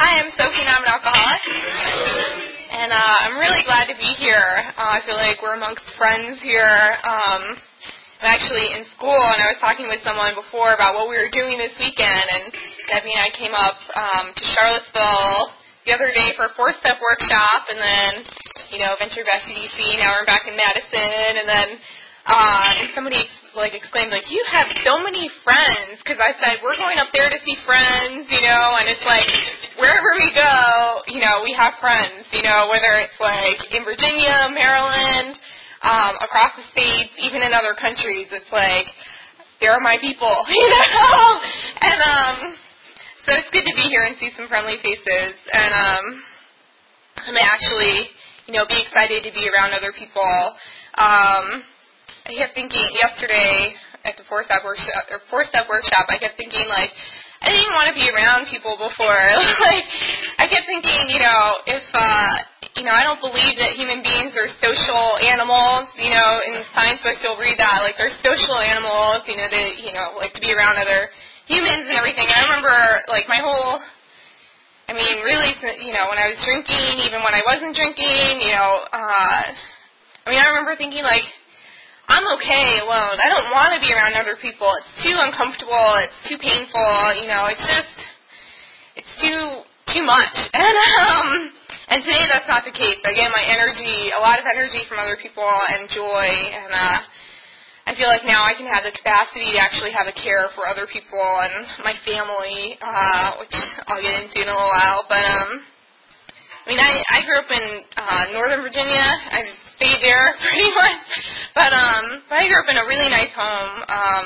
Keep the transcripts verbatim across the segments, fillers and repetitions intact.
Hi, I'm Sophie, and I'm an alcoholic. And uh, I'm really glad to be here. Uh, I feel like we're amongst friends here. Um, I'm actually in school, and I was talking with someone before about what we were doing this weekend, and Debbie and I came up um, to Charlottesville the other day for a four-step workshop, and then, you know, ventured back to D C. Now we're back in Madison, and then uh, and somebody like exclaimed, like, you have so many friends, because I said, we're going up there to see friends, you know, and it's like, wherever we go, you know, we have friends, you know, whether it's like in Virginia, Maryland, um, across the states, even in other countries, it's like, there are my people, you know, and um, so it's good to be here and see some friendly faces, and um, I'm actually, you know, be excited to be around other people. Um, I kept thinking yesterday at the four-step workshop, or four-step workshop, I kept thinking, like, I didn't want to be around people before. Like, I kept thinking, you know, if, uh, you know, I don't believe that human beings are social animals, you know, in science books you'll read that, like, they're social animals, you know, they, you know, like to be around other humans and everything. I remember, like, my whole, I mean, really, you know, when I was drinking, even when I wasn't drinking, you know, uh, I mean, I remember thinking, like, I'm okay alone. I don't want to be around other people. It's too uncomfortable. It's too painful. You know, it's just, it's too too much. And um, and today that's not the case. I get my energy, a lot of energy from other people and joy. And uh, I feel like now I can have the capacity to actually have a care for other people and my family, uh, which I'll get into in a little while. But um, I mean, I, I grew up in uh, Northern Virginia. I stayed there pretty much. But um, but I grew up in a really nice home, um,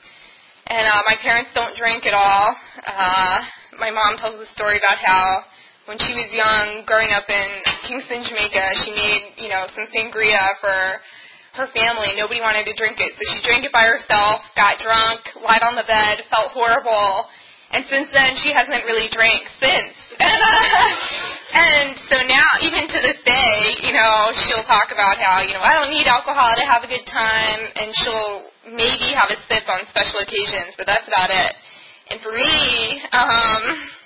and uh, my parents don't drink at all. Uh, my mom tells a story about how when she was young, growing up in Kingston, Jamaica, she made, you know, some sangria for her family. Nobody wanted to drink it, so she drank it by herself, got drunk, lied on the bed, felt horrible, and since then she hasn't really drank since. And, uh, and so now, even to this day, you know, she'll talk about how, you know, I don't need alcohol to have a good time, and she'll maybe have a sip on special occasions, but that's about it. And for me, um,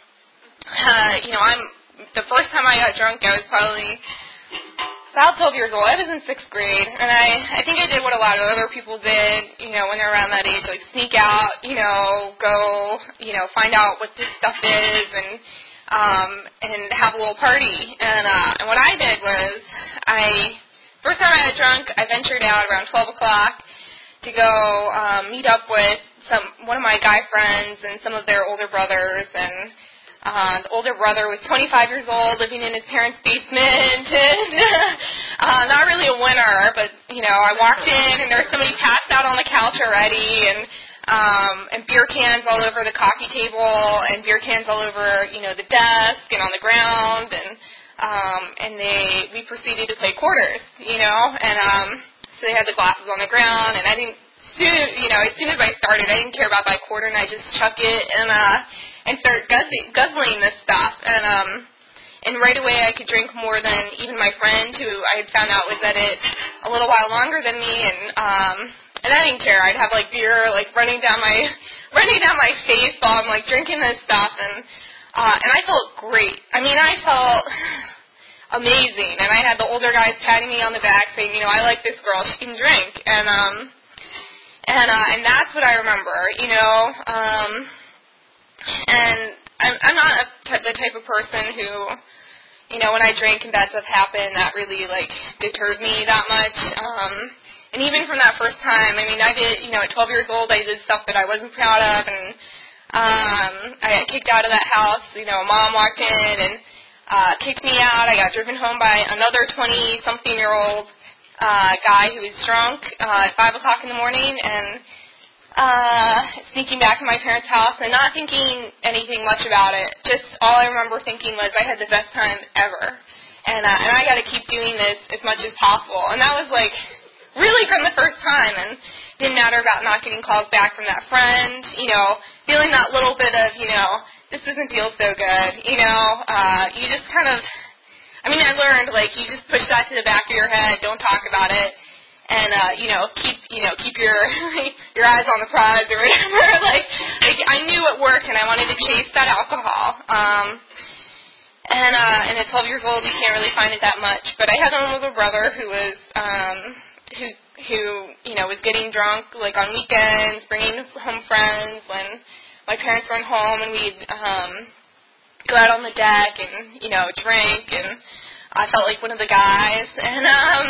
uh, you know, I'm, the first time I got drunk, I was probably about twelve years old. I was in sixth grade, and I, I think I did what a lot of other people did, you know, when they're around that age, like sneak out, you know, go, you know, find out what this stuff is, and um, and have a little party. And uh, and what I did was, I, first time I got drunk, I ventured out around twelve o'clock to go um, meet up with some one of my guy friends and some of their older brothers, and Uh, the older brother was twenty-five years old, living in his parents' basement, and uh, not really a winner, but, you know, I walked in, and there was somebody passed out on the couch already, and um, and beer cans all over the coffee table, and beer cans all over, you know, the desk and on the ground, and um, and they, we proceeded to play quarters, you know, and um, so they had the glasses on the ground, and I didn't, soon, you know, as soon as I started, I didn't care about that quarter, and I just chuck it, and, uh, and start guzzling, guzzling this stuff, and um, and right away I could drink more than even my friend, who I had found out was at it a little while longer than me, and um, and I didn't care. I'd have like beer like running down my running down my face while I'm like drinking this stuff, and uh, and I felt great. I mean, I felt amazing, and I had the older guys patting me on the back, saying, you know, I like this girl, she can drink, and um, and uh, and that's what I remember, you know. Um, And I'm, I'm not a t- the type of person who, you know, when I drink and bad stuff happen, that really, like, deterred me that much. Um, and even from that first time, I mean, I did, you know, at twelve years old, I did stuff that I wasn't proud of, and um, I got kicked out of that house. You know, Mom walked in and uh, kicked me out. I got driven home by another twenty-something-year-old uh, guy who was drunk uh, at five o'clock in the morning, and Uh, sneaking back to my parents' house and not thinking anything much about it. Just all I remember thinking was I had the best time ever. And uh, and I got to keep doing this as much as possible. And that was like really from the first time. And it didn't matter about not getting calls back from that friend, you know, feeling that little bit of, you know, this doesn't feel so good, you know. Uh, you just kind of, I mean, I learned, like, you just push that to the back of your head, don't talk about it. And uh, you know, keep you know, keep your your eyes on the prize or whatever. like, like I knew it worked, and I wanted to chase that alcohol. Um, And uh, and at twelve years old, you can't really find it that much. But I had an older brother who was um, who who you know was getting drunk like on weekends, bringing home friends when my parents weren't home, and we'd um, go out on the deck and you know drink, and I felt like one of the guys. And um,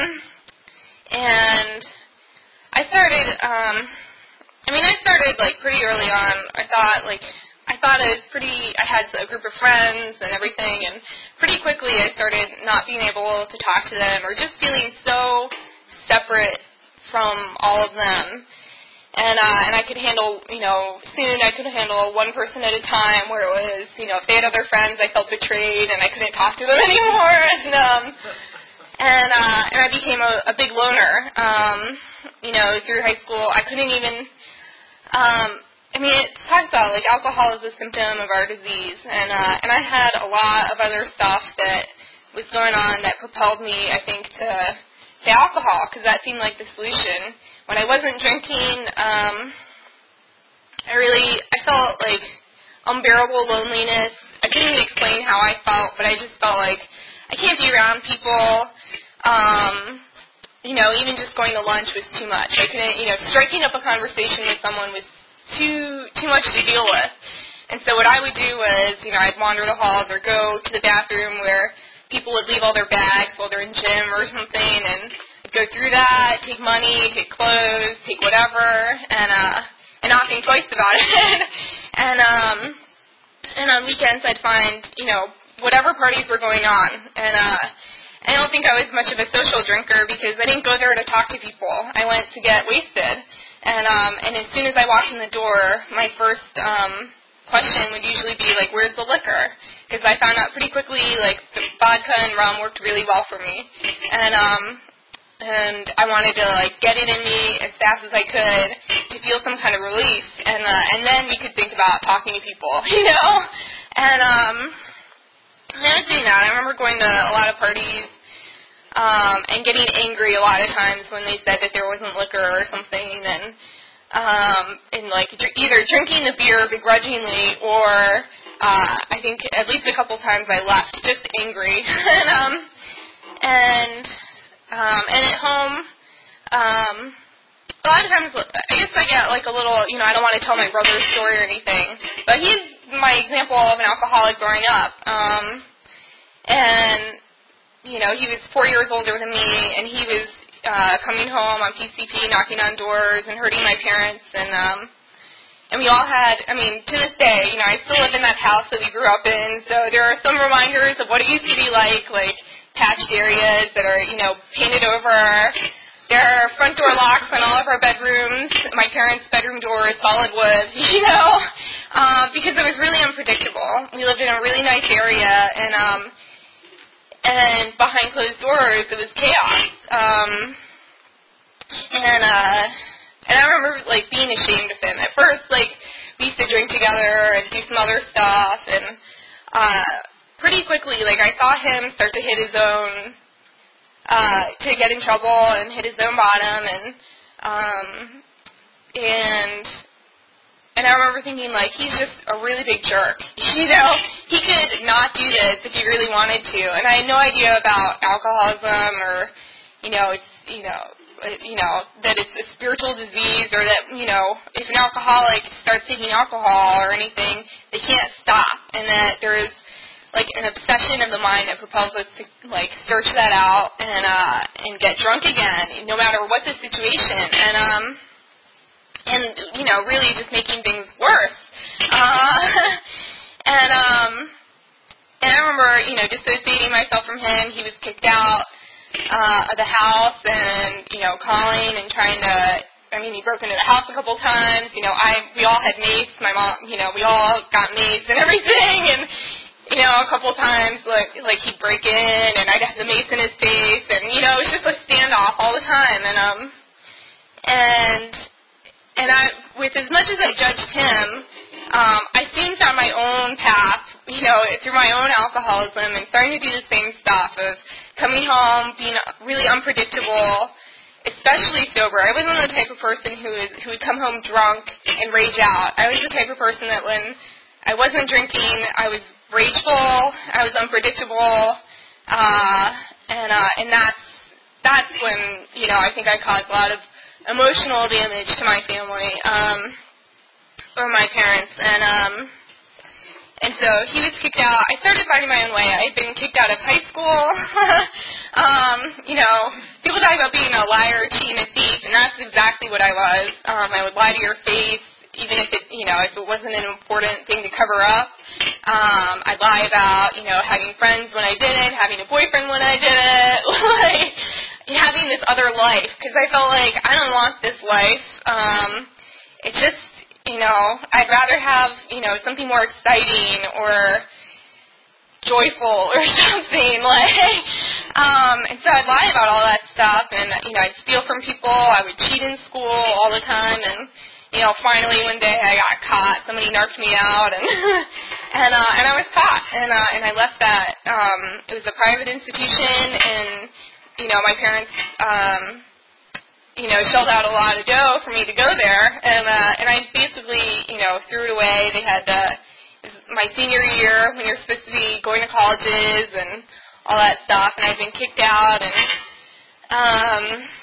and I started. Um, I mean, I started like pretty early on. I thought like. I thought it was pretty, I had a group of friends and everything, and pretty quickly I started not being able to talk to them or just feeling so separate from all of them. And uh, and I could handle, you know, soon I could handle one person at a time where it was, you know, if they had other friends, I felt betrayed and I couldn't talk to them anymore. And um, and uh, and I became a, a big loner. Um, you know, through high school, I couldn't even, um, I mean, it talks about, like, alcohol is a symptom of our disease, and uh, and I had a lot of other stuff that was going on that propelled me, I think, to, to alcohol, because that seemed like the solution. When I wasn't drinking, um, I really, I felt, like, unbearable loneliness. I couldn't even explain how I felt, but I just felt like I can't be around people. Um, you know, even just going to lunch was too much. I couldn't, you know, striking up a conversation with someone was too too much to deal with. And so what I would do was, you know, I'd wander the halls or go to the bathroom where people would leave all their bags while they're in gym or something, and I'd go through that, take money, take clothes, take whatever, and uh, and not think twice about it. and um, and on weekends I'd find, you know, whatever parties were going on, and uh, I don't think I was much of a social drinker because I didn't go there to talk to people. I went to get wasted. And um, and as soon as I walked in the door, my first um, question would usually be, like, where's the liquor? Because I found out pretty quickly, like, the vodka and rum worked really well for me. And um, and I wanted to, like, get it in me as fast as I could to feel some kind of relief. And uh, and then we could think about talking to people, you know? And, um, and I was doing that. I remember going to a lot of parties. Um, and getting angry a lot of times when they said that there wasn't liquor or something, and um, and like dr- either drinking the beer begrudgingly, or uh, I think at least a couple times I left just angry. and um, and um, and at home, um, a lot of times I guess I get like a little, you know, I don't want to tell my brother's story or anything, but he's my example of an alcoholic growing up, um, and. You know, he was four years older than me, and he was uh, coming home on P C P, knocking on doors and hurting my parents, and um, and we all had, I mean, to this day, you know, I still live in that house that we grew up in, so there are some reminders of what it used to be like, like patched areas that are, you know, painted over. There are front door locks on all of our bedrooms. My parents' bedroom door is solid wood, you know, uh, because it was really unpredictable. We lived in a really nice area, and um. And behind closed doors, it was chaos. Um, and uh, and I remember like being ashamed of him. At first, like we used to drink together and do some other stuff, and uh, pretty quickly, like I saw him start to hit his own, uh, to get in trouble and hit his own bottom, and um, and. And I remember thinking, like, he's just a really big jerk. You know, he could not do this if he really wanted to. And I had no idea about alcoholism or, you know, it's, you know, you know, that it's a spiritual disease, or that, you know, if an alcoholic starts taking alcohol or anything, they can't stop. And that there is, like, an obsession of the mind that propels us to, like, search that out and, uh, and get drunk again, no matter what the situation. And, um... and, you know, really just making things worse. Uh, and, um, and I remember, you know, dissociating myself from him. He was kicked out uh, of the house and, you know, calling and trying to, I mean, he broke into the house a couple times. You know, I, we all had mace. My mom, you know, we all got mace and everything. And, you know, a couple times, like, like he'd break in and I'd have the mace in his face. And, you know, it was just a standoff all the time. And, um, and... And I, with as much as I judged him, um, I soon found my own path, you know, through my own alcoholism and starting to do the same stuff of coming home, being really unpredictable, especially sober. I wasn't the type of person who would, who would come home drunk and rage out. I was the type of person that when I wasn't drinking, I was rageful. I was unpredictable, uh, and uh, and that's that's when you know I think I caused a lot of emotional damage to my family um, or my parents, and um, and so he was kicked out. I started finding my own way. I had been kicked out of high school. um, you know, people talk about being a liar, cheat, and a thief, and that's exactly what I was. Um, I would lie to your face, even if it, you know, if it wasn't an important thing to cover up. Um, I'd lie about, you know, having friends when I didn't, having a boyfriend when I didn't, like having this other life, because I felt like I don't want this life. Um, it just, you know, I'd rather have, you know, something more exciting or joyful or something, like, um, and so I'd lie about all that stuff, and, you know, I'd steal from people, I would cheat in school all the time, and, you know, finally one day I got caught, somebody narked me out, and, and, uh, and I was caught, and, uh, and I left that, um, it was a private institution, and, you know, my parents, um, you know, shelled out a lot of dough for me to go there, and uh, and I basically, you know, threw it away. They had uh, my senior year when you're supposed to be going to colleges and all that stuff, and I'd been kicked out, and um,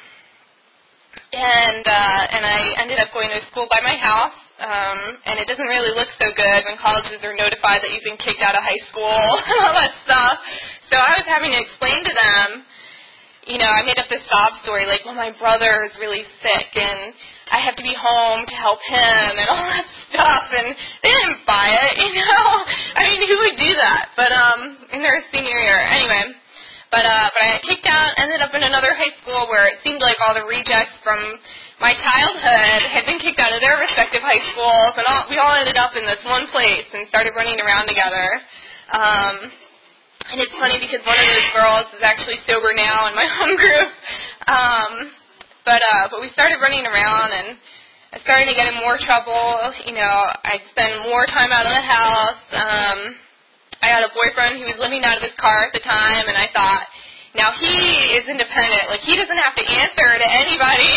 and uh, and I ended up going to school by my house, um, and it doesn't really look so good when colleges are notified that you've been kicked out of high school and all that stuff. So I was having to explain to them. You know, I made up this sob story, like, well, my brother is really sick, and I have to be home to help him, and all that stuff, and they didn't buy it, you know? I mean, who would do that? But, um, in their senior year, anyway. But, uh, but I got kicked out, ended up in another high school where it seemed like all the rejects from my childhood had been kicked out of their respective high schools, and all, we all ended up in this one place and started running around together. Um... And it's funny because one of those girls is actually sober now in my home group. Um, but uh, but we started running around, and I started to get in more trouble. You know, I'd spend more time out of the house. Um, I had a boyfriend who was living out of his car at the time, and I thought, now he is independent. Like, he doesn't have to answer to anybody.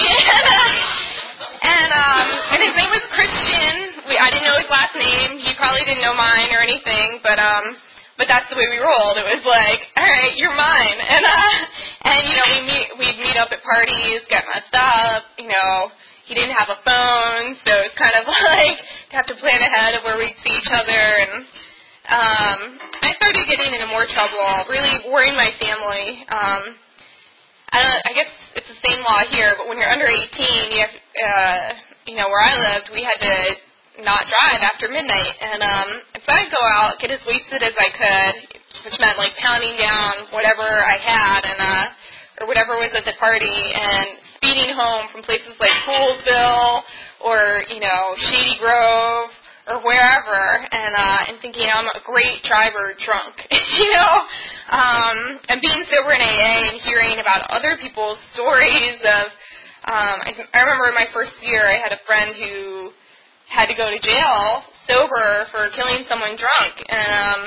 and um, and his name was Christian. We, I didn't know his last name. He probably didn't know mine or anything, but um. But that's the way we rolled. It was like, all right, you're mine. And, uh, and you know, we meet, we'd meet up at parties, get messed up. You know, he didn't have a phone, so it's kind of like to have to plan ahead of where we'd see each other. And um, I started getting into more trouble, really worrying my family. Um, I, don't, I guess it's the same law here, but when you're under eighteen, you have, uh, you know, where I lived, we had to not drive after midnight, and um, so I'd go out, get as wasted as I could, which meant like pounding down whatever I had, and uh, or whatever was at the party, and speeding home from places like Poolsville or you know Shady Grove or wherever, and uh, and thinking I'm a great driver drunk, you know, um, and being sober in A A and hearing about other people's stories of. Um, I, I remember in my first year, I had a friend who had to go to jail sober for killing someone drunk, and um,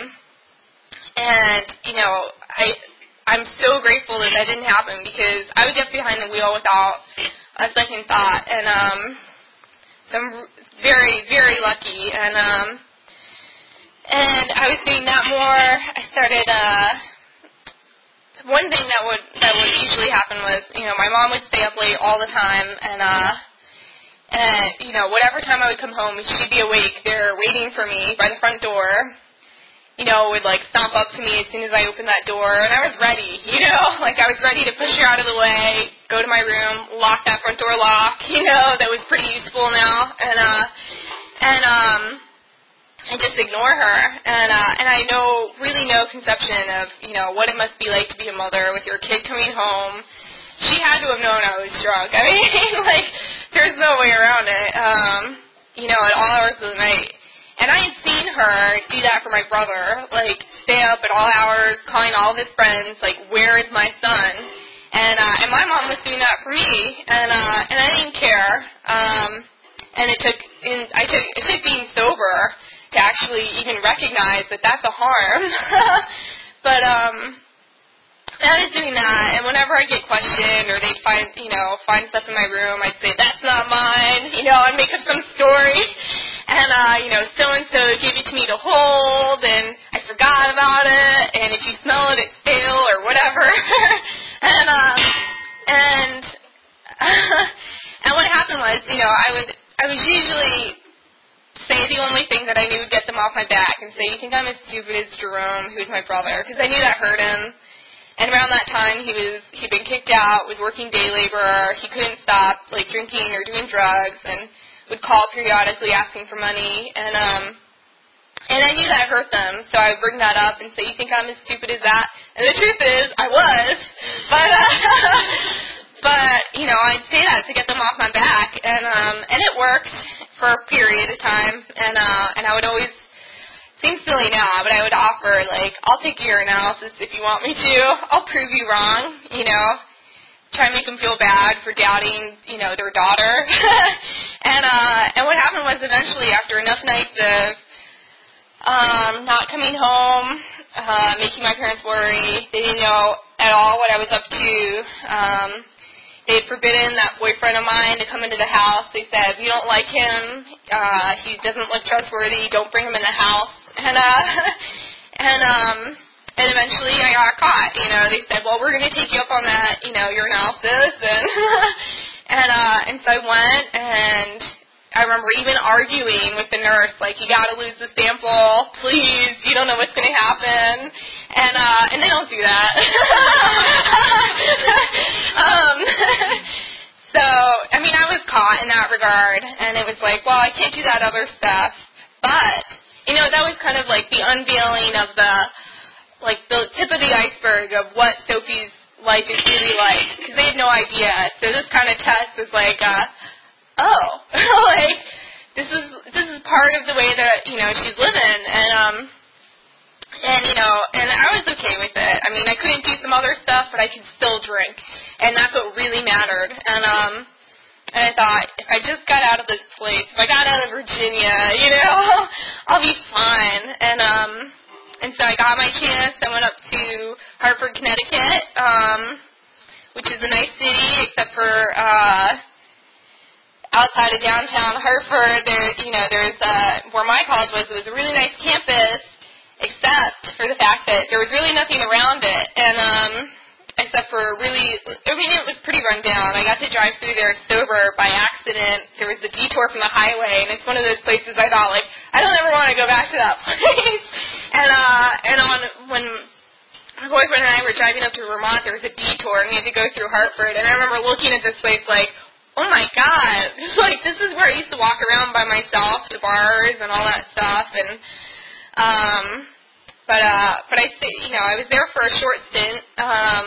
and you know I I'm so grateful that that didn't happen because I would get behind the wheel without a second thought, and um, so I'm very very lucky, and um, and I was doing that more. I started uh, one thing that would that would usually happen was you know my mom would stay up late all the time, and uh. And, you know, whatever time I would come home, she'd be awake there waiting for me by the front door, you know, would, like, stomp up to me as soon as I opened that door. And I was ready, you know, like I was ready to push her out of the way, go to my room, lock that front door lock, you know, that was pretty useful now. And, uh, and, um, and just ignore her. And, uh, and I know, really no conception of, you know, what it must be like to be a mother with your kid coming home. She had to have known I was drunk. I mean, like, there's no way around it, um, you know, at all hours of the night. And I had seen her do that for my brother, like, stay up at all hours, calling all of his friends, like, where is my son? And uh, and my mom was doing that for me, and uh, and I didn't care. Um, and it took, in, I took, it took being sober to actually even recognize that that's a harm. but, um... I was doing that, and whenever I get questioned or they'd find, you know, find stuff in my room, I'd say, that's not mine, you know, I'd make up some story, and, uh, you know, so-and-so gave it to me to hold, and I forgot about it, and if you smell it, it's stale or whatever. and uh, and and what happened was, you know, I would I was usually say the only thing that I knew would get them off my back and say, you think I'm as stupid as Jerome, who's my brother, because I knew that hurt him. And around that time, he was he'd been kicked out, was working day labor, he couldn't stop like drinking or doing drugs, and would call periodically asking for money, and um, and I knew that hurt them, so I would bring that up and say, you think I'm as stupid as that? And the truth is, I was, but uh, but you know, I'd say that to get them off my back, and um, and it worked for a period of time, and uh, and I would always. Seems silly now, but I would offer, like, I'll take your analysis if you want me to. I'll prove you wrong, you know. Try and make them feel bad for doubting, you know, their daughter. and uh, and what happened was eventually, after enough nights of um, not coming home, uh, making my parents worry, they didn't know at all what I was up to. Um, they had forbidden that boyfriend of mine to come into the house. They said, we don't like him. Uh, he doesn't look trustworthy. Don't bring him in the house. And uh, and um, and eventually I got caught. You know, they said, well, we're going to take you up on that, you know, your analysis, and and uh, and so I went, and I remember even arguing with the nurse, like, you got to lose the sample, please. You don't know what's going to happen, and uh, and they don't do that. um, so I mean, I was caught in that regard, and it was like, well, I can't do that other stuff, but. You know, that was kind of like the unveiling of the, like, the tip of the iceberg of what Sophie's life is really like, because they had no idea. So this kind of test was like, uh, oh, like, this is this is part of the way that, you know, she's living, and, um, and, you know, and I was okay with it. I mean, I couldn't do some other stuff, but I could still drink, and that's what really mattered, and, um, And I thought, if I just got out of this place, if I got out of Virginia, you know, I'll be fine. And um, and so I got my chance. I went up to Hartford, Connecticut, um, which is a nice city, except for uh, outside of downtown Hartford. There, you know, there's uh, where my college was. It was a really nice campus, except for the fact that there was really nothing around it. And um. Except for really, I mean, it was pretty run down. I got to drive through there sober by accident. There was a detour from the highway, and it's one of those places I thought, like, I don't ever want to go back to that place. and uh, and on when my boyfriend and I were driving up to Vermont, there was a detour, and we had to go through Hartford. And I remember looking at this place like, oh my God, like this is where I used to walk around by myself to bars and all that stuff. And um. But uh, but I, you know, I was there for a short stint. Um,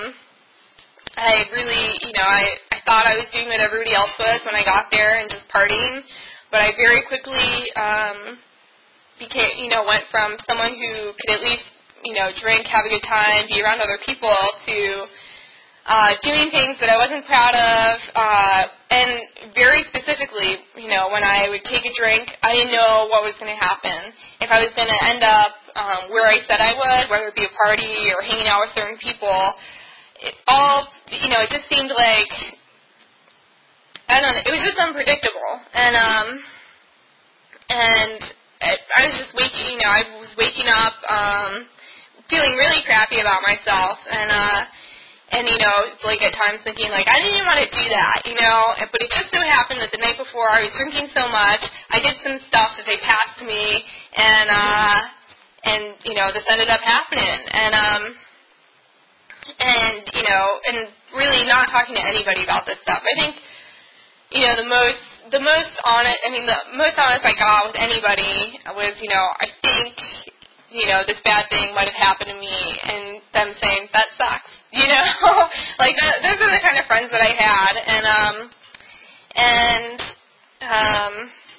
I really, you know, I, I thought I was doing what everybody else was when I got there and just partying. But I very quickly um, became, you know, went from someone who could at least, you know, drink, have a good time, be around other people to uh, doing things that I wasn't proud of. Uh, and very specifically, you know, when I would take a drink, I didn't know what was going to happen. If I was going to end up Um, where I said I would, whether it be a party or hanging out with certain people, it all, you know, it just seemed like, I don't know, it was just unpredictable. And, um, and it, I was just waking, you know, I was waking up, um, feeling really crappy about myself, and, uh, and, you know, like at times thinking, like, I didn't even want to do that, you know, but it just so happened that the night before I was drinking so much, I did some stuff that they passed to me, and, uh, And, you know, this ended up happening. And, um, and, you know, and really not talking to anybody about this stuff. I think, you know, the most, the most honest, I mean, the most honest I got with anybody was, you know, I think, you know, this bad thing might have happened to me, and them saying, that sucks. You know? Like, that, those are the kind of friends that I had. And, um, and, um,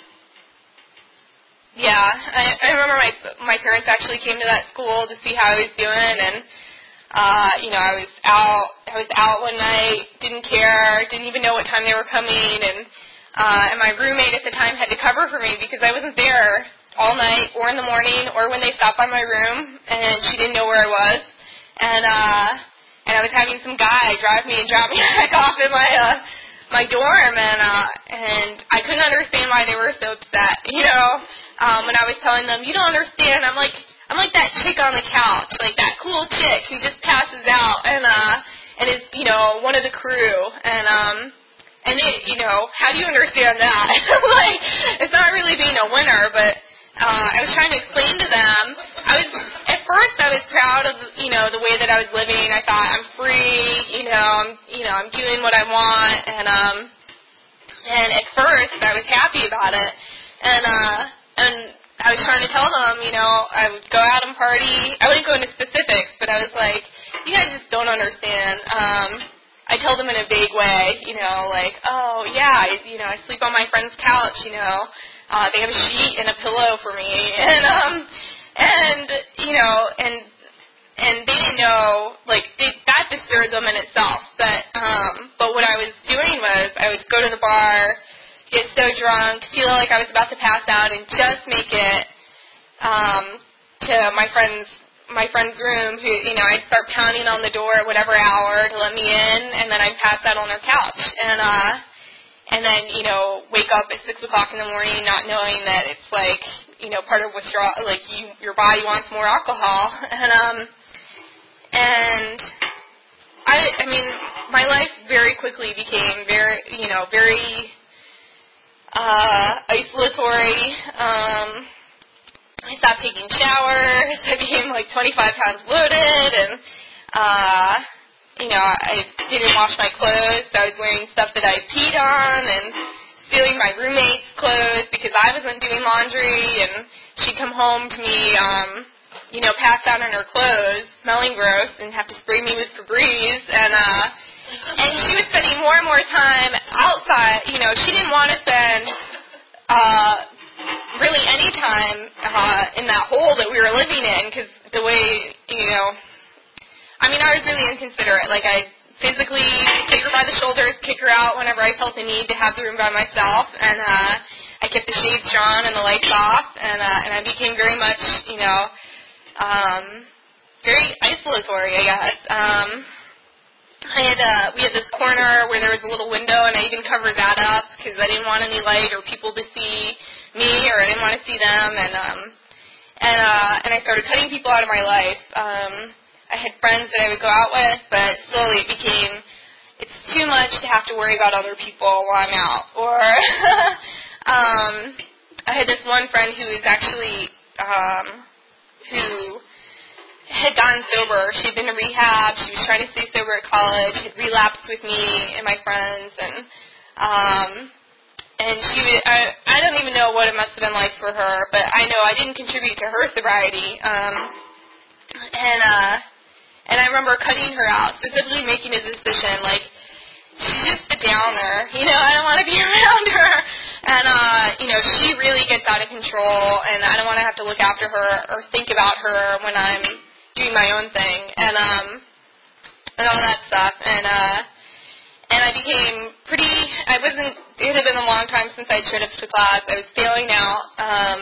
Yeah, I, I remember my my parents actually came to that school to see how I was doing, and uh, you know, I was out I was out one night, didn't care, didn't even know what time they were coming, and uh, and my roommate at the time had to cover for me because I wasn't there all night or in the morning or when they stopped by my room, and she didn't know where I was, and uh, and I was having some guy drive me and drop me back off in my uh, my dorm, and uh, and I couldn't understand why they were so upset, you know. Um, when I was telling them, you don't understand, I'm like, I'm like that chick on the couch, like that cool chick who just passes out and uh and is, you know, one of the crew. And um and it, you know, how do you understand that? Like, it's not really being a winner, but uh I was trying to explain to them. I was at first I was proud of, you know, the way that I was living. I thought I'm free, you know, I'm you know, I'm doing what I want, and um and at first I was happy about it. And uh and I was trying to tell them, you know, I would go out and party. I wouldn't go into specifics, but I was like, you guys just don't understand. Um, I told them in a vague way, you know, like, oh, yeah, I, you know, I sleep on my friend's couch, you know. Uh, they have a sheet and a pillow for me. And, um, and you know, and and they didn't know, like, they, that disturbed them in itself. But, um, but what I was doing was I would go to the bar, get so drunk, feel like I was about to pass out, and just make it um, to my friend's my friend's room. Who, you know, I'd start pounding on the door at whatever hour to let me in, and then I'd pass out on their couch, and uh, and then you know wake up at six o'clock in the morning, not knowing that it's like you know part of withdrawal, like you your body wants more alcohol, and um, and I I mean my life very quickly became very you know very Uh, isolatory. Um, I stopped taking showers. I became like twenty-five pounds bloated, and uh, you know, I didn't wash my clothes. So I was wearing stuff that I peed on, and stealing my roommate's clothes because I wasn't doing laundry. And she'd come home to me, um, you know, passed out in her clothes, smelling gross, and have to spray me with Febreze, and uh. And she was spending more and more time outside. You know, she didn't want to spend uh, really any time uh, in that hole that we were living in because the way, you know, I mean, I was really inconsiderate. Like, I'd physically take her by the shoulders, kick her out whenever I felt the need to have the room by myself, and uh, I kept the shades drawn and the lights off, and uh, and I became very much, you know, um, very isolatory, I guess. Um, I had uh, we had this corner where there was a little window, and I even covered that up because I didn't want any light or people to see me, or I didn't want to see them. And um, and uh, and I started cutting people out of my life. Um, I had friends that I would go out with, but slowly it became it's too much to have to worry about other people while I'm out. Or um, I had this one friend who was actually um, who. had gotten sober. She had been to rehab. She was trying to stay sober at college. Had relapsed with me and my friends, and um, and she would, I, I don't even know what it must have been like for her, but I know I didn't contribute to her sobriety. Um, and uh, and I remember cutting her out, specifically making a decision like she's just a downer. You know, I don't want to be around her. And, uh, you know, she really gets out of control, and I don't want to have to look after her or think about her when I'm doing my own thing, and, um, and all that stuff. And, uh, and I became pretty, I wasn't, it had been a long time since I'd showed up to class. I was failing out, um,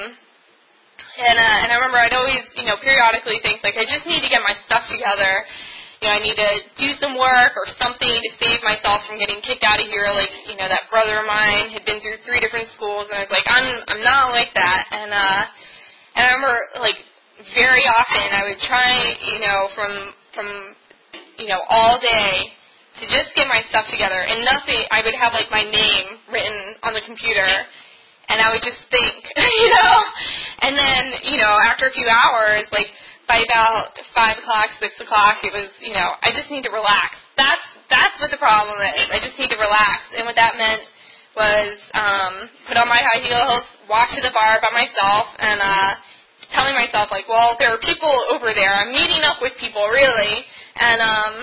and, uh, and I remember I'd always, you know, periodically think, like, I just need to get my stuff together. You know, I need to do some work or something to save myself from getting kicked out of here. Like, you know, that brother of mine had been through three different schools, and I was like, I'm I'm not like that. And uh, and I remember, like, very often I would try, you know, from from you know all day to just get my stuff together, and nothing. I would have like my name written on the computer, and I would just think, you know, and then you know after a few hours, like. By about five o'clock, six o'clock, it was, you know, I just need to relax. That's that's what the problem is. I just need to relax. And what that meant was um, put on my high heels, walk to the bar by myself, and uh, telling myself, like, well, there are people over there. I'm meeting up with people, really. And, um,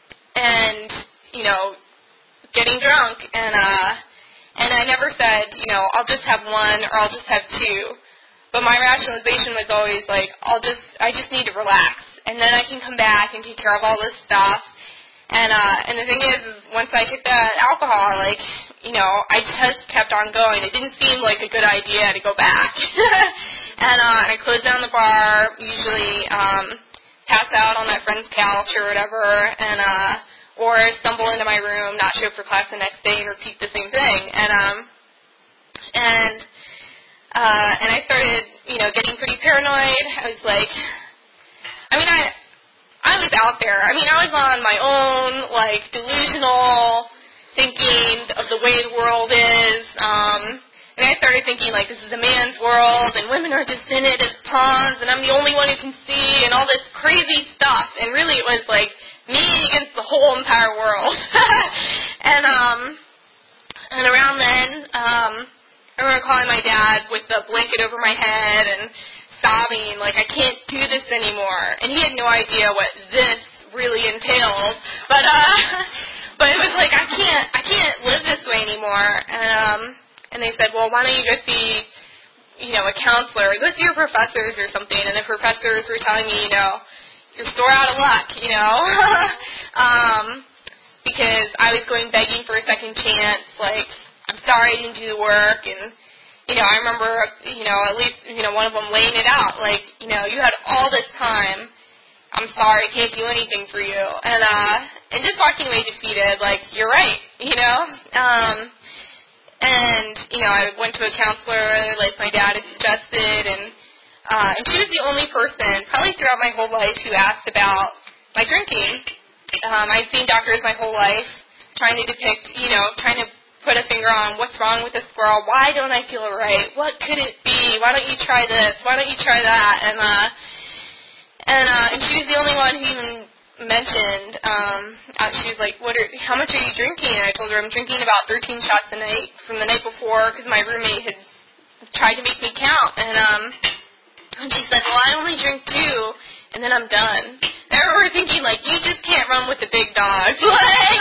and you know, getting drunk. And, uh, and I never said, you know, I'll just have one or I'll just have two. But my rationalization was always like, I'll just, I just need to relax, and then I can come back and take care of all this stuff. And uh, and the thing is, is, once I took that alcohol, like, you know, I just kept on going. It didn't seem like a good idea to go back. and uh, and I closed down the bar, usually um, pass out on that friend's couch or whatever, and uh, or stumble into my room, not show up for class the next day, and repeat the same thing. And um, and uh, and I started, you know, getting pretty paranoid. I was like, I mean, I, I was out there. I mean, I was on my own, like, delusional thinking of the way the world is, um, and I started thinking, like, this is a man's world, and women are just in it as pawns, and I'm the only one who can see, and all this crazy stuff. And really it was, like, me against the whole entire world. and, um, and around then, um, I remember calling my dad with the blanket over my head and sobbing, like, I can't do this anymore. And he had no idea what this really entailed. But, uh, but it was like, I can't, I can't live this way anymore. And, um... And they said, well, why don't you go see, you know, a counselor, go see your professors or something. And the professors were telling me, you know, you're sore out of luck, you know, um, because I was going begging for a second chance, like, I'm sorry I didn't do the work. And, you know, I remember, you know, at least, you know, one of them laying it out, like, you know, you had all this time. I'm sorry, I can't do anything for you. And, uh, and just walking away defeated, like, you're right, you know. Um, And, you know, I went to a counselor, like my dad had suggested, and uh, and she was the only person, probably throughout my whole life, who asked about my drinking. Um, I'd seen doctors my whole life trying to depict, you know, trying to put a finger on what's wrong with this girl. Why don't I feel right? What could it be? Why don't you try this? Why don't you try that? And uh, and uh, and she was the only one who even mentioned, um, uh, she was like, "What are? How much are you drinking?" And I told her I'm drinking about thirteen shots a night from the night before because my roommate had tried to make me count. And um, and she said, "Well, I only drink two, and then I'm done." And I remember thinking, like, you just can't run with the big dogs, like.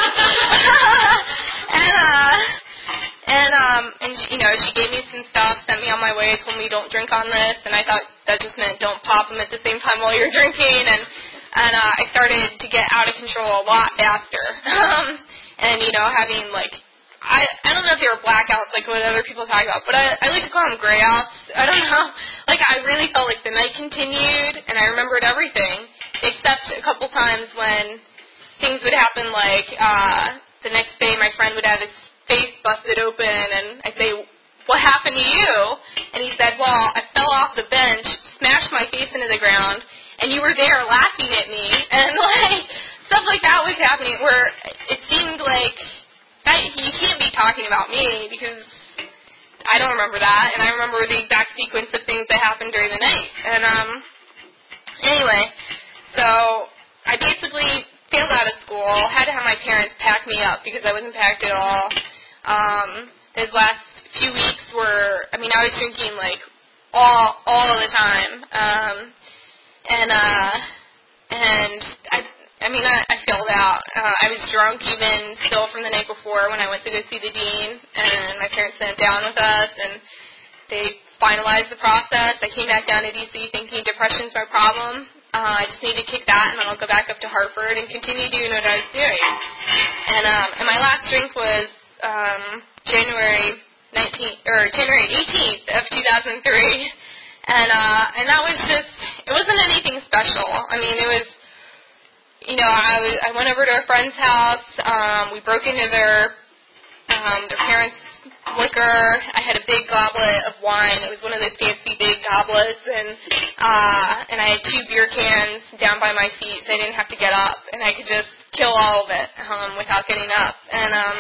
and uh, and um, and she, you know, she gave me some stuff, sent me on my way, told me don't drink on this, and I thought that just meant don't pop them at the same time while you're drinking. And And uh, I started to get out of control a lot faster. um, and, you know, having, like, I I don't know if they were blackouts, like what other people talk about, but I, I like to call them grayouts. I don't know. Like, I really felt like the night continued, and I remembered everything, except a couple times when things would happen, like uh, the next day my friend would have his face busted open, and I'd say, "What happened to you?" And he said, "Well, I fell off the bench, smashed my face into the ground, and you were there laughing at me," and, like, stuff like that was happening where it seemed like that you can't be talking about me because I don't remember that, and I remember the exact sequence of things that happened during the night. And, um, anyway, so I basically failed out of school, had to have my parents pack me up because I wasn't packed at all. Um, those last few weeks were, I mean, I was drinking, like, all, all of the time. Um, And, uh, and I, I mean, I, I failed out. Uh, I was drunk even still from the night before when I went to go see the dean, and my parents sat down with us, and they finalized the process. I came back down to D C thinking depression's my problem. Uh, I just need to kick that, and then I'll go back up to Hartford and continue doing what I was doing. And, um, and my last drink was, um, January nineteenth, or January eighteenth of two thousand three. And, uh, and that was just, it wasn't anything special. I mean, it was, you know, I was, I went over to a friend's house, um, we broke into their, um, their parents' liquor. I had a big goblet of wine. It was one of those fancy big goblets, and, uh, and I had two beer cans down by my feet, so I didn't have to get up, and I could just kill all of it, um, without getting up. And, um,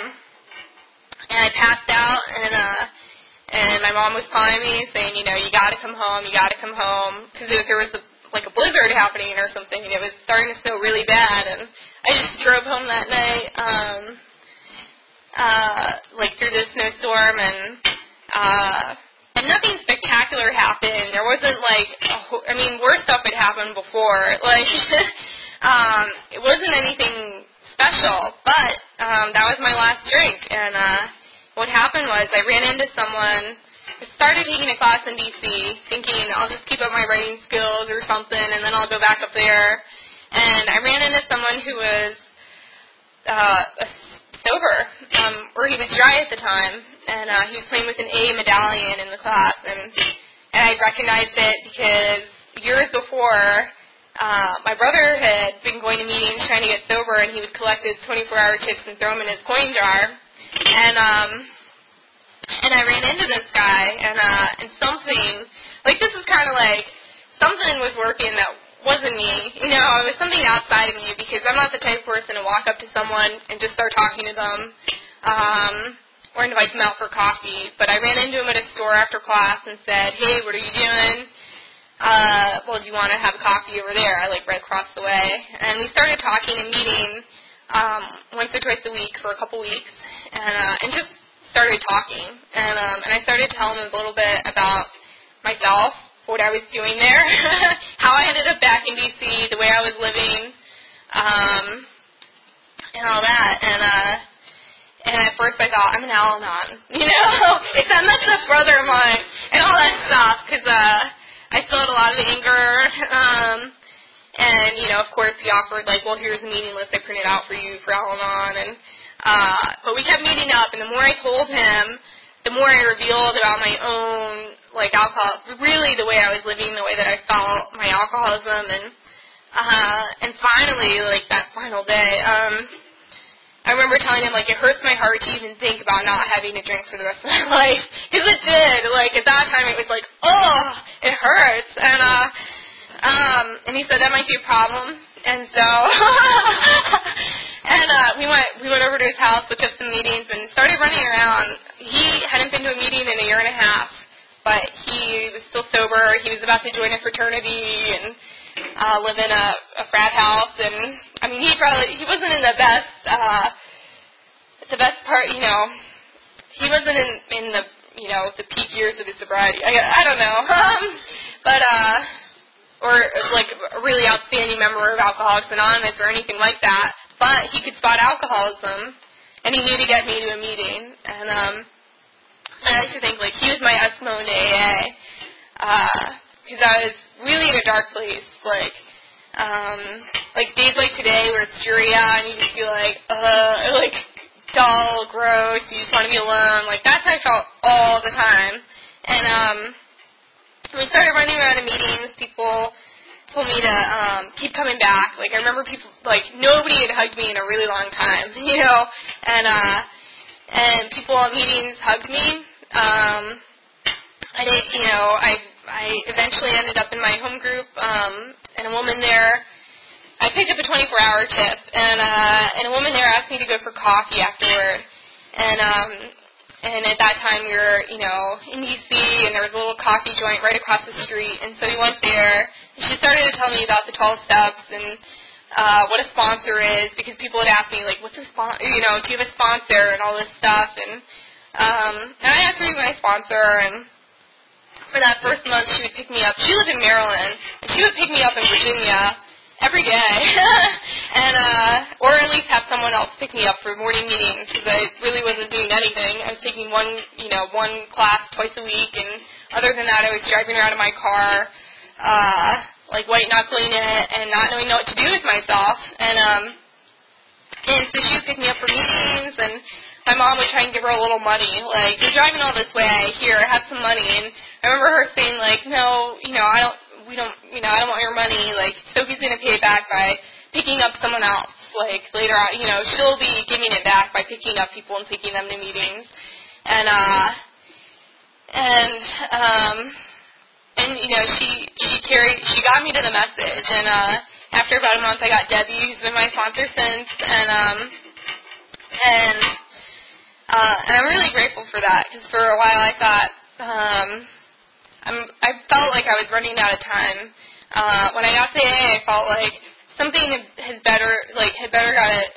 and I passed out, and, uh, And my mom was calling me saying, you know, you got to come home, you got to come home, because there was a, like a blizzard happening or something, and it was starting to snow really bad. And I just drove home that night, um, uh, like through the snowstorm, and uh, and nothing spectacular happened. There wasn't like, a ho- I mean, worse stuff had happened before. Like, um, it wasn't anything special, but um, that was my last drink, and. Uh, What happened was I ran into someone, I started taking a class in D C, thinking I'll just keep up my writing skills or something, and then I'll go back up there. And I ran into someone who was uh, sober, um, or he was dry at the time, and uh, he was playing with an A medallion in the class, and, and I recognized it because years before, uh, my brother had been going to meetings trying to get sober, and he would collect his twenty-four hour chips and throw them in his coin jar. And um, and I ran into this guy, and uh, and something, like this is kind of like, something was working that wasn't me, you know, it was something outside of me, because I'm not the type of person to walk up to someone and just start talking to them, um, or invite them out for coffee, but I ran into him at a store after class and said, hey, what are you doing? Uh, well, do you want to have coffee over there? I, like, right across the way. And we started talking and meeting um, once or twice a week for a couple weeks, and uh, and just started talking. And um, and I started telling him a little bit about myself, what I was doing there, how I ended up back in D C, the way I was living, um, and all that. And uh, and at first I thought, I'm an Al-Anon, you know? It's that messed up brother of mine, and all that stuff, because uh, I still had a lot of anger, um, and, you know, of course he offered, like, well, here's a meeting list I printed out for you for Al-Anon, and, uh, but we kept meeting up, and the more I told him, the more I revealed about my own, like, alcohol, really the way I was living, the way that I felt my alcoholism, and, uh, and finally, like, that final day, um, I remember telling him, like, it hurts my heart to even think about not having a drink for the rest of my life, because it did, like, at that time it was like, oh, it hurts, and, uh, um, and he said that might be a problem, and so, and, uh, we went, we went over to his house, looked up some meetings, and started running around. He hadn't been to a meeting in a year and a half, but he was still sober, he was about to join a fraternity, and, uh, live in a, a frat house, and, I mean, he probably, he wasn't in the best, uh, the best part, you know, he wasn't in, in the, you know, the peak years of his sobriety, I, I don't know, um, but, uh, or, like, a really outstanding member of Alcoholics Anonymous or anything like that, but he could spot alcoholism, and he knew to get me to a meeting, and, um, I like to think, like, he was my Eskimo in A A, uh, because I was really in a dark place, like, um, like days like today where it's jury out and you just feel like, uh, like, dull, gross, you just want to be alone, like, that's how I felt all the time, and, um, when we started running around in meetings, people told me to, um, keep coming back, like, I remember people, like, nobody had hugged me in a really long time, you know, and, uh, and people at meetings hugged me, um, I did, you know, I, I eventually ended up in my home group, um, and a woman there, I picked up a twenty-four hour tip, and, uh, and a woman there asked me to go for coffee afterward, and, um, and at that time we were, you know, in D C, and there was a little coffee joint right across the street, and so we went there, and she started to tell me about the twelve steps, and, uh, what a sponsor is, because people would ask me, like, what's a sponsor, you know, do you have a sponsor, and all this stuff, and, um, and I asked her to be my sponsor, and for that first month, she would pick me up. She lived in Maryland, and she would pick me up in Virginia every day, and uh, or at least have someone else pick me up for morning meetings because I really wasn't doing anything. I was taking one, you know, one class twice a week, and other than that, I was driving around in my car, uh, like white knuckling it and not knowing what to do with myself. And um, and so she would pick me up for meetings, and my mom would try and give her a little money, like, you're driving all this way, here, have some money. And I remember her saying, like, no, you know, I don't, we don't, you know, I don't want your money, like, Sophie's going to pay it back by picking up someone else, like, later on, you know, she'll be giving it back by picking up people and taking them to meetings. And, uh, and, um, and, you know, she, she carried, she got me to the message, and, uh, after about a month, I got Debbie, who's been my sponsor since, and, um, and, Uh, and I'm really grateful for that, because for a while I thought, um, I'm, I felt like I was running out of time. Uh, when I got to A A, I felt like something has better, like, had better got to,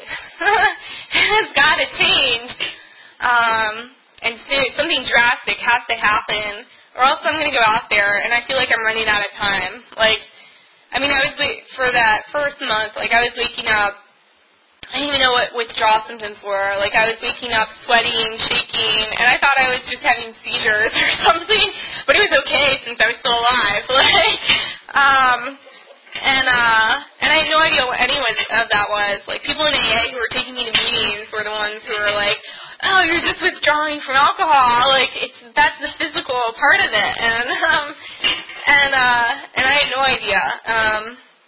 has got to change, um, and soon, something drastic has to happen, or else I'm going to go out there, and I feel like I'm running out of time. Like, I mean, I was, for that first month, like, I was waking up, I didn't even know what withdrawal symptoms were. Like, I was waking up sweating, shaking, and I thought I was just having seizures or something, but it was okay since I was still alive. Like, um, and, uh, and I had no idea what any of that was. Like, people in A A who were taking me to meetings were the ones who were like, oh, you're just withdrawing from alcohol. Like, it's, that's the physical part of it. And, um, and, uh, and I had no idea. Um,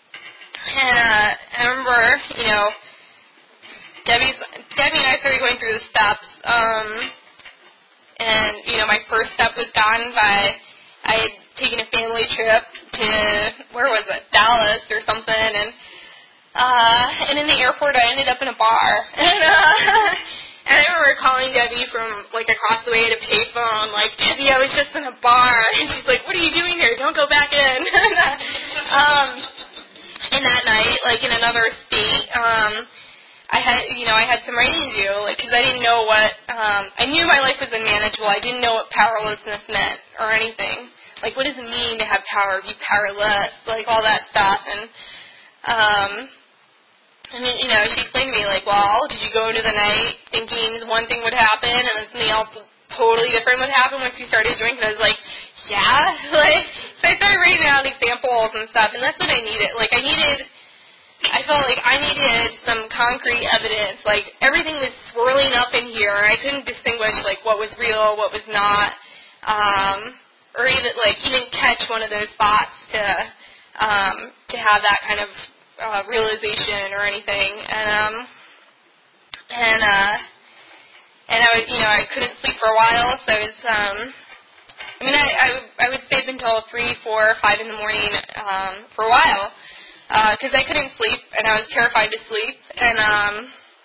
and, uh, I remember, you know, Debbie's, Debbie and I started going through the steps, um, and, you know, my first step was gotten by, I had taken a family trip to, where was it, Dallas or something, and, uh, and in the airport I ended up in a bar, and, uh, and I remember calling Debbie from, like, across the way at a payphone, like, Debbie, I was just in a bar, and she's like, what are you doing here? Don't go back in. um, and that night, like, in another state, um, I had, you know, I had some writing to do, like, because I didn't know what, um, I knew my life was unmanageable. I didn't know what powerlessness meant or anything. Like, what does it mean to have power, be powerless, like, all that stuff. And, um, and, you know, she explained to me, like, well, did you go into the night thinking one thing would happen and then something else totally different would happen once you started drinking? I was like, yeah. Like, so I started writing out examples and stuff, and that's what I needed. Like, I needed... I felt like I needed some concrete evidence. Like, everything was swirling up in here. I couldn't distinguish, like, what was real, what was not, um, or even, like, even catch one of those thoughts to um, to have that kind of uh, realization or anything. And, um, and, uh, and I would, you know, I couldn't sleep for a while, so it was, um, I mean, I, I, I would stay up until three, four, five in the morning um, for a while. Because uh, I couldn't sleep, and I was terrified to sleep, and, um,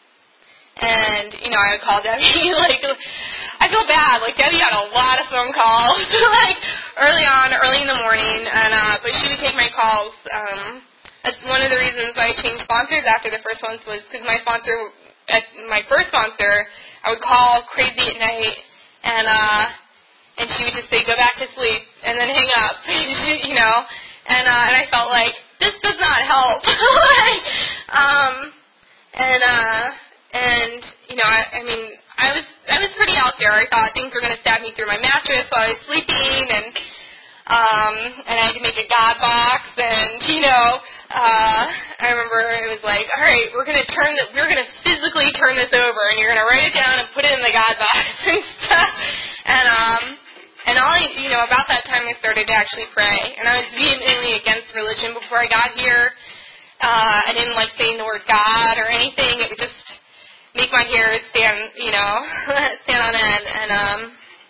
and, you know, I would call Debbie, like, I feel bad, like, Debbie had a lot of phone calls, like, early on, early in the morning, and, uh, but she would take my calls. Um, that's one of the reasons I changed sponsors after the first ones was because my sponsor, at my first sponsor, I would call crazy at night, and, uh, and she would just say, go back to sleep, and then hang up, you know, and, uh, and I felt like, this does not help. like, um, and, uh, and, you know, I, I mean, I was, I was pretty out there. I thought things were going to stab me through my mattress while I was sleeping, and, um, and I had to make a God box, and, you know, uh, I remember it was like, all right, we're going to turn the, we're going to physically turn this over, and you're going to write it down and put it in the God box and stuff, and, um, And all I, you know, about that time I started to actually pray. And I was vehemently against religion before I got here. Uh, I didn't like saying the word God or anything. It would just make my hair stand, you know, stand on end. And, um,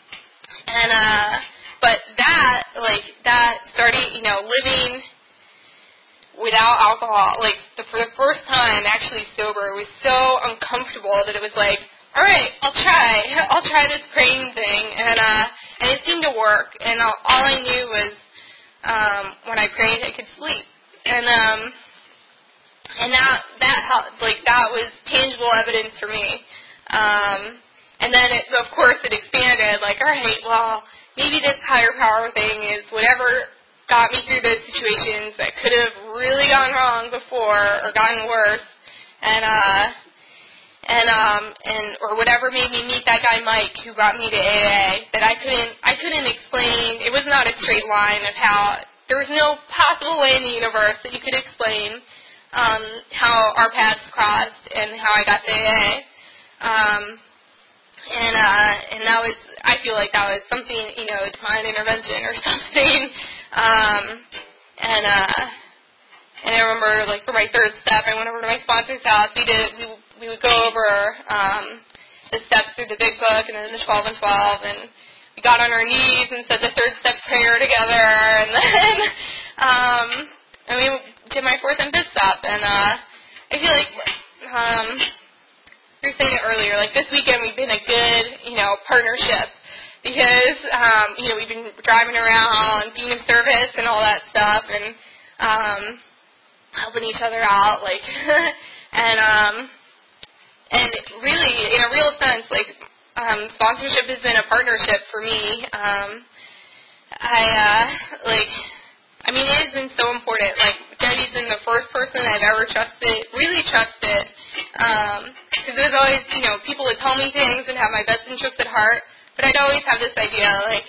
and, uh, but that, like, that started, you know, living without alcohol, like, the, for the first time actually sober, was so uncomfortable that it was like, all right, I'll try. I'll try this praying thing. And, uh, And it seemed to work, and all, all I knew was um, when I prayed, I could sleep, and um, and that that helped, like that was tangible evidence for me. Um, and then, it, of course, it expanded. Like, all right, well, maybe this higher power thing is whatever got me through those situations that could have really gone wrong before or gotten worse, and uh. And um and or whatever made me meet that guy Mike who brought me to A A that I couldn't I couldn't explain. It was not a straight line of how there was no possible way in the universe that you could explain um, how our paths crossed and how I got to A A. Um, and uh, and that was I feel like that was something, you know, divine intervention or something. Um, and uh, and I remember like for my third step, I went over to my sponsor's house. We did we. We would go over um, the steps through the big book and then the twelve and twelve, and we got on our knees and said the third step prayer together, and then um, and we did my fourth and fifth step, and uh, I feel like um, we were saying it earlier, like this weekend we've been a good, you know, partnership because um, you know we've been driving around, being of service and all that stuff, and um, helping each other out, like and um. And really, in a real sense, like, um, sponsorship has been a partnership for me. Um, I, uh, like, I mean, it has been so important. Like, Debbie's been the first person I've ever trusted, really trusted, because um, there's always, you know, people would tell me things and have my best interest at heart, but I'd always have this idea, like,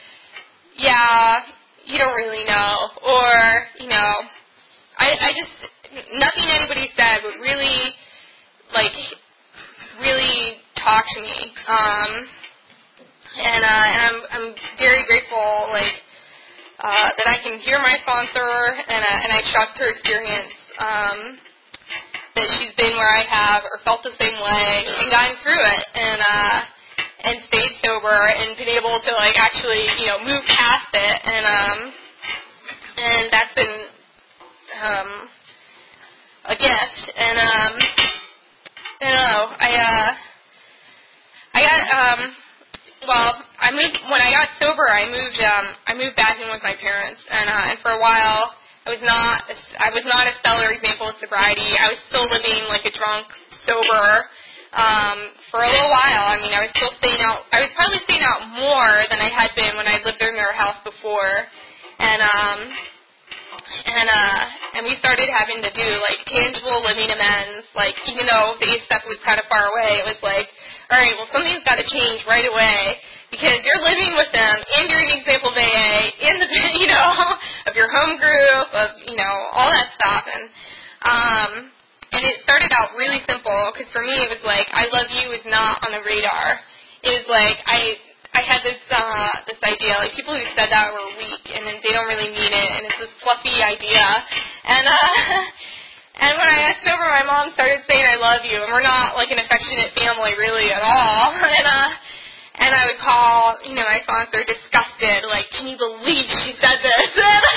yeah, you don't really know, or, you know, I, I just, nothing anybody said would really, like, really talk to me, um, and, uh, and I'm, I'm very grateful, like, uh, that I can hear my sponsor, and, uh, and I trust her experience, um, that she's been where I have, or felt the same way, and gotten through it, and, uh, and stayed sober and been able to like actually, you know, move past it, and um, and that's been um, a gift. And um, I don't know, I uh, I got um, well, I moved when I got sober. I moved um, I moved back in with my parents, and uh, and for a while I was not I was not a stellar example of sobriety. I was still living like a drunk, sober. Um, for a little while. I mean, I was still staying out. I was probably staying out more than I had been when I lived in their house before, and um, and uh, and we started having to do like tangible living amends. Like even though the eighth step was kind of far away, it was like, all right, well something's got to change right away because you're living with them and you're an example of A A in the you know of your home group of you know all that stuff and. Um, And it started out really simple, because for me it was like, I love you is not on the radar. It was like, I I had this uh, this idea, like people who said that were weak, and then they don't really mean it, and it's this fluffy idea. And uh, and when I got sober, my mom started saying I love you, and we're not like an affectionate family really at all. And uh, and I would call, you know, my sponsor disgusted, like, can you believe she said this?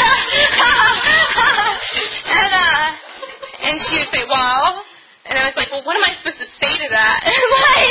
and uh. And she would say, well, and I was like, well, what am I supposed to say to that? And like,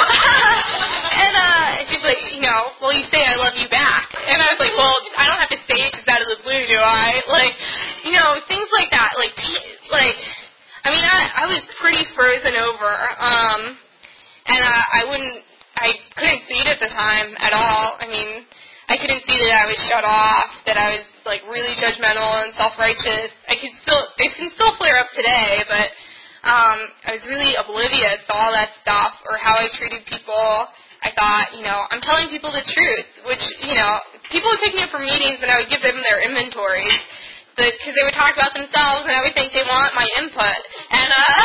and uh, she's like, you know, well, you say I love you back. And I was like, well, I don't have to say it just out of the blue, do I? Like, you know, things like that. Like, like, I mean, I, I was pretty frozen over, um, and uh, I wouldn't, I couldn't see it at the time at all. I mean, I couldn't see that I was shut off, that I was, like, really judgmental and self-righteous. I could still, they can still flare up today, but um, I was really oblivious to all that stuff or how I treated people. I thought, you know, I'm telling people the truth, which, you know, people would pick me up for meetings and I would give them their inventories because they would talk about themselves and I would think they want my input. And, uh,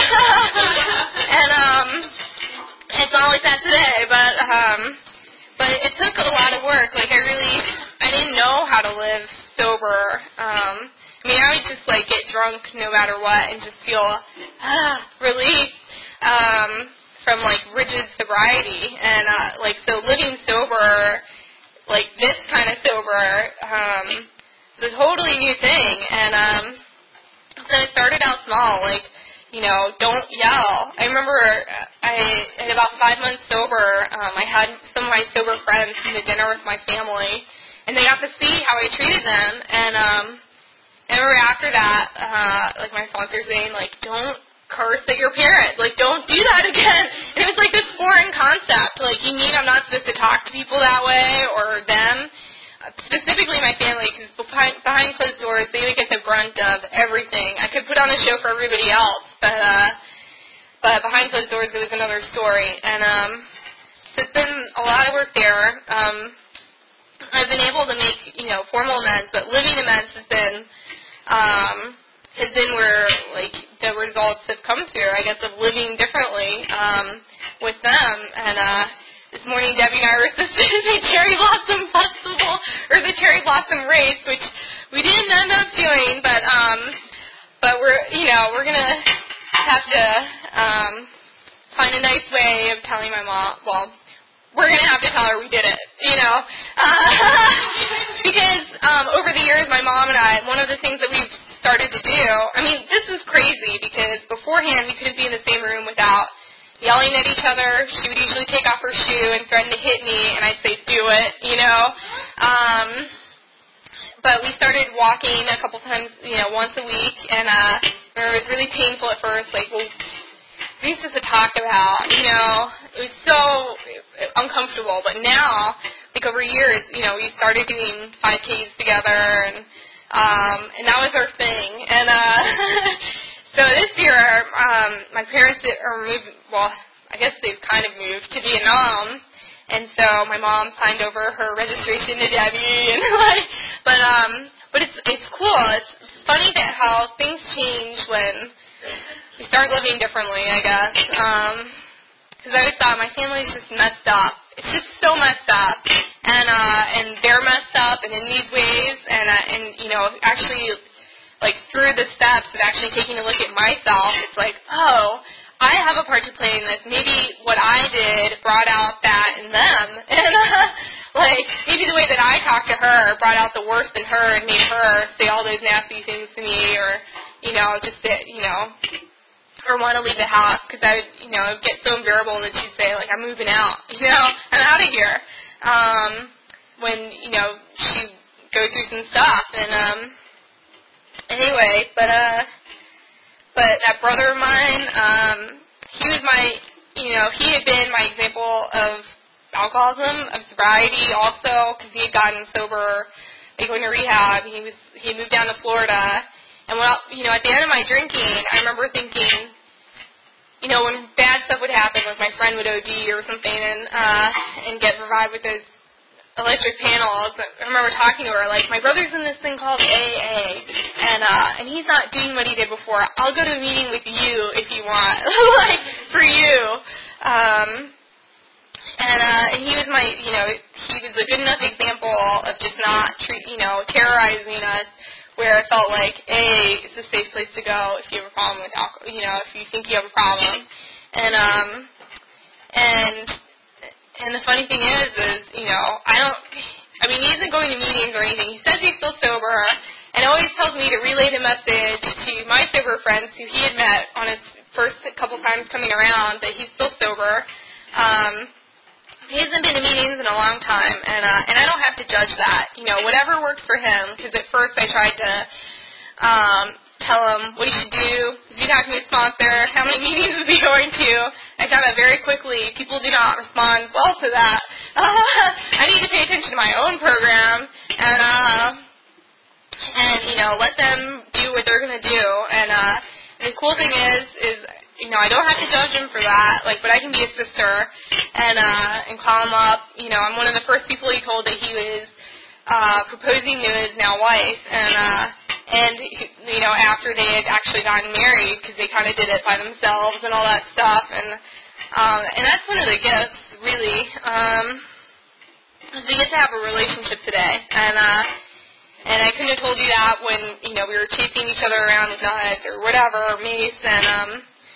and, um, it's not like that today, but, um, But it took a lot of work. Like, I really, I didn't know how to live sober. Um, I mean, I would just, like, get drunk no matter what and just feel ah, relief um, from, like, rigid sobriety. And, uh, like, so living sober, like, this kind of sober, um, is a totally new thing. And um, so it started out small, like, you know, don't yell. I remember I, at about five months sober, um, I had some of my sober friends come to dinner with my family, and they got to see how I treated them. And um, I remember after that, uh, like my sponsor saying, like, don't curse at your parents. Like, don't do that again. And it was like this foreign concept. Like, you mean I'm not supposed to talk to people that way or them? Specifically my family, because behind, behind closed doors, they would get the brunt of everything. I could put on a show for everybody else, but uh, but behind closed doors, it was another story. And um, so it's been a lot of work there. Um, I've been able to make, you know, formal amends, but living amends has been um, has been where like the results have come through. I guess of living differently um, with them. And uh, this morning, Debbie and I were supposed to do the Cherry Blossom Festival, or the Cherry Blossom Race, which we didn't end up doing, but um, but we're, you know, we're going to have to um, find a nice way of telling my mom, well, we're going to have to tell her we did it, you know, uh, because um, over the years, my mom and I, one of the things that we've started to do, I mean, this is crazy, because beforehand, we couldn't be in the same room without yelling at each other. She would usually take off her shoe and threaten to hit me, and I'd say, do it, you know. Um, but we started walking a couple times, you know, once a week, and uh, it was really painful at first, like, well, we used to talk about, you know, it was so uncomfortable, but now, like, over years, you know, we started doing five Ks together, and, um, and that was our thing, and, uh, so this year, um, my parents are moving, well, I guess they've kind of moved to Vietnam, and so my mom signed over her registration to Debbie, and like, but um, but it's it's cool. It's funny that how things change when we start living differently, I guess. Um, because I always thought my family's just messed up. It's just so messed up, and uh, and they're messed up, and in these ways, and uh, and you know, actually, like through the steps of actually taking a look at myself, it's like, oh, I have a part to play in this. Maybe what I did brought out that in them. And, uh, like, maybe the way that I talked to her brought out the worst in her and made her say all those nasty things to me, or, you know, just, that, you know, or want to leave the house because I would, you know, get so unbearable that she'd say, like, I'm moving out, you know, I'm out of here. Um, when, you know, she'd go through some stuff. And, um, anyway, but, uh, but that brother of mine, um, he was my, you know, he had been my example of alcoholism, of sobriety also, because he had gotten sober, like, going to rehab. He was, he moved down to Florida. And, when I, you know, at the end of my drinking, I remember thinking, you know, when bad stuff would happen, like my friend would O D or something and uh, and get revived with those electric panels, I remember talking to her, like, my brother's in this thing called A A, and uh, and he's not doing what he did before. I'll go to a meeting with you if you want, like, for you. Um, and, uh, and he was my, you know, he was a good enough example of just not, treat, you know, terrorizing us, where I felt like, A, it's a safe place to go if you have a problem with alcohol, you know, if you think you have a problem. And, um, and, and the funny thing is, is, you know, I don't, I mean, he isn't going to meetings or anything. He says he's still sober, and always tells me to relay the message to my sober friends who he had met on his first couple times coming around that he's still sober. Um, He hasn't been to meetings in a long time, and uh, and I don't have to judge that. You know, whatever works for him, because at first I tried to um, tell him what he should do. Is he talking to his sponsor? How many meetings is he going to? I found out very quickly people do not respond well to that. Uh, I need to pay attention to my own program, and, uh, and you know, let them do what they're going to do. And, uh, and the cool thing is, is you know, I don't have to judge him for that, like, but I can be a sister and uh, and call him up. You know, I'm one of the first people he told that he was uh, proposing to his now wife, and uh, and you know, after they had actually gotten married, because they kind of did it by themselves and all that stuff, and um, and that's one of the gifts, really, um, is we get to have a relationship today, and uh, and I couldn't have told you that when, you know, we were chasing each other around with knives or whatever, or mace, and um.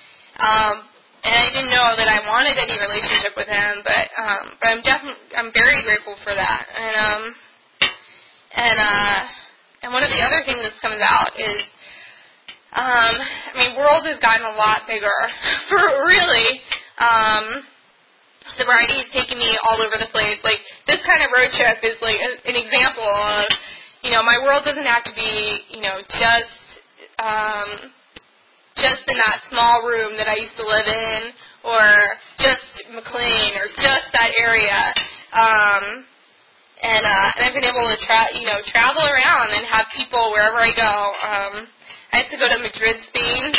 Um, and I didn't know that I wanted any relationship with him, but um, but I'm definitely I'm very grateful for that. And um, and uh, and one of the other things that's come about is, um, I mean, world has gotten a lot bigger. For really, um, sobriety has taken me all over the place. Like, this kind of road trip is like an example of, you know, my world doesn't have to be, you know, just. Um, just in that small room that I used to live in, or just McLean, or just that area. Um, and, uh, and I've been able to, tra- you know, travel around and have people wherever I go. Um, I had to go to Madrid, Spain,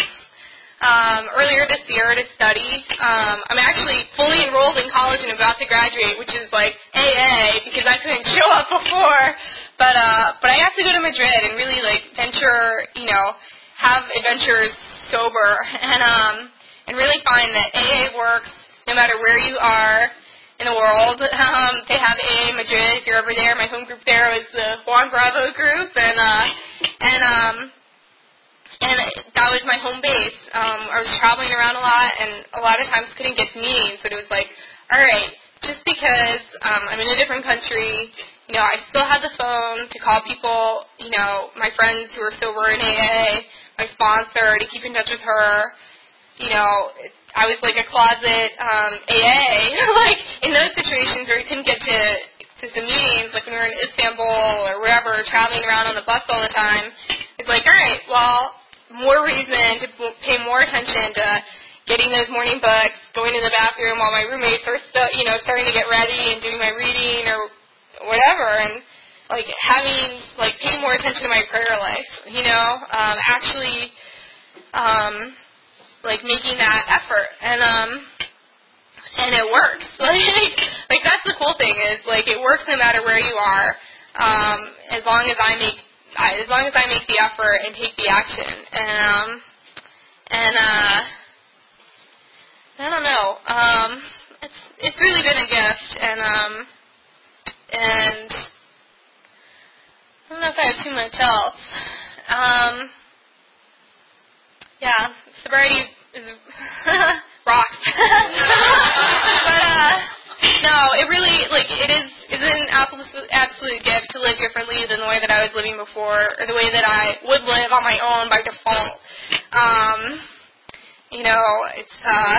um, earlier this year to study. Um, I'm actually fully enrolled in college and about to graduate, which is like A A, because I couldn't show up before. But, uh, but I have to go to Madrid and really, like, venture, you know, have adventures sober, and um, and really find that A A works no matter where you are in the world. Um, they have A A Madrid if you're ever there. My home group there was the Juan Bravo group, and uh, and um, and that was my home base. Um, I was traveling around a lot, and a lot of times couldn't get to meetings, but it was like, all right, just because um, I'm in a different country, you know, I still have the phone to call people, you know, my friends who are sober in A A, my sponsor, to keep in touch with her. You know, I was like a closet um, A A, like in those situations where we couldn't get to to some meetings, like when we were in Istanbul or wherever, traveling around on the bus all the time. It's like, all right, well, more reason to pay more attention to getting those morning books, going to the bathroom while my roommates are still, you know, starting to get ready and doing my reading or whatever, and like having, like paying more attention to my prayer life, you know, um, actually, um, like making that effort, and um, and it works. Like, like that's the cool thing is like it works no matter where you are, um, as long as I make, as long as I make the effort and take the action, and um, and uh, I don't know, um, it's it's really been a gift, and um, and. I don't know if I have too much else. Um, yeah, sobriety is rocks. But uh, no, it really like it is is an absolute absolute gift to live differently than the way that I was living before, or the way that I would live on my own by default. Um, you know, it's uh,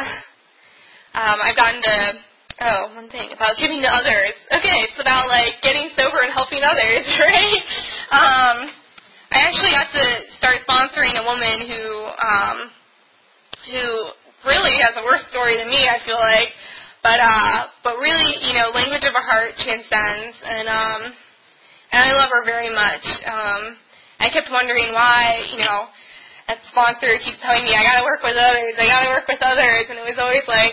um, I've gotten to oh one thing about giving to others. Okay, it's about like getting sober and helping others, right? Um, I actually got to start sponsoring a woman who um, who really has a worse story than me, I feel like. But uh, but really, you know, language of a heart transcends, and um, and I love her very much. Um, I kept wondering why, you know, that sponsor keeps telling me I gotta work with others, I gotta work with others, and it was always like,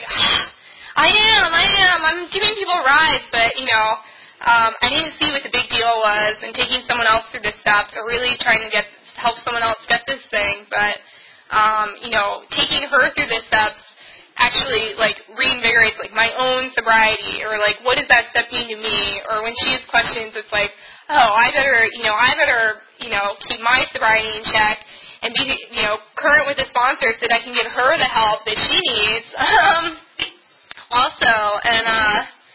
I am, I am, I'm giving people rides, but you know, um, I didn't see what the big deal was, and taking someone else through the steps, or really trying to get help someone else get this thing, but um, you know, taking her through the steps actually, like, reinvigorates, like, my own sobriety, or, like, what does that step mean to me? Or when she has questions, it's like, oh, I better, you know, I better, you know, keep my sobriety in check and be, you know, current with the sponsor so that I can give her the help that she needs. Um, also, and, uh,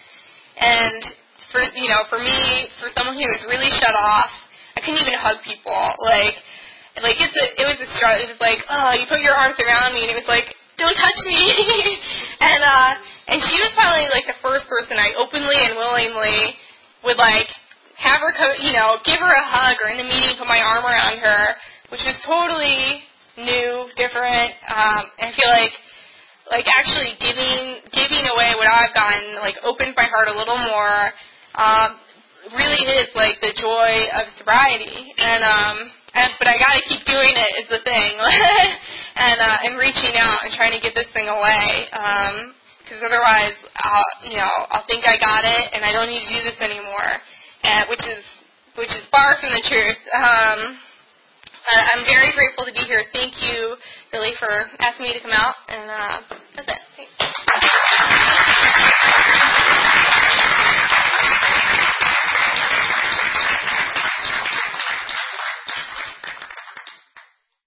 and for, you know, for me, for someone who was really shut off, I couldn't even hug people. Like, like, it's a, it was a struggle. It was like, oh, you put your arms around me, and it was like, don't touch me. and uh, and she was probably like the first person I openly and willingly would like have her, co- you know, give her a hug, or in the meeting put my arm around her, which was totally new, different. Um, I feel like like actually giving giving away what I've gotten like opens my heart a little more. Um, really is like the joy of sobriety, and um, and but I got to keep doing it is the thing. And uh, and reaching out and trying to get this thing away, because um, otherwise, I'll, you know, I'll think I got it and I don't need to do this anymore, and which is which is far from the truth. Um, I'm very grateful to be here. Thank you, Billy, for asking me to come out, and uh, that's it. Thanks.